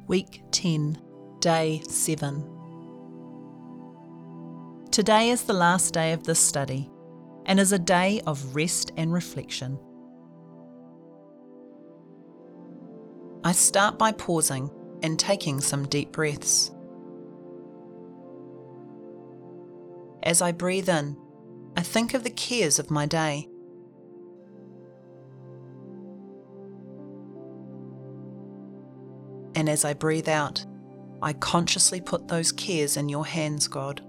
Week 10, Day 7. Today is the last day of this study and is a day of rest and reflection. I start by pausing and taking some deep breaths. As I breathe in, I think of the cares of my day. And as I breathe out, I consciously put those cares in your hands, God.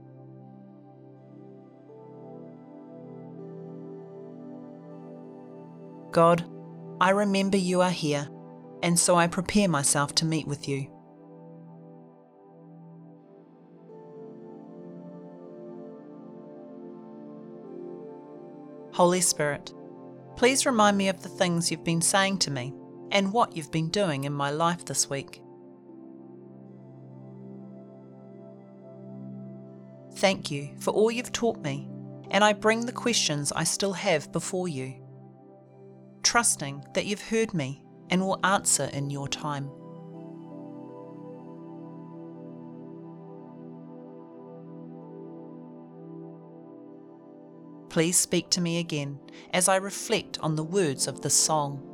God, I remember you are here, and so I prepare myself to meet with you. Holy Spirit, please remind me of the things you've been saying to me and what you've been doing in my life this week. Thank you for all you've taught me, and I bring the questions I still have before you, trusting that you've heard me and will answer in your time. Please speak to me again as I reflect on the words of this song.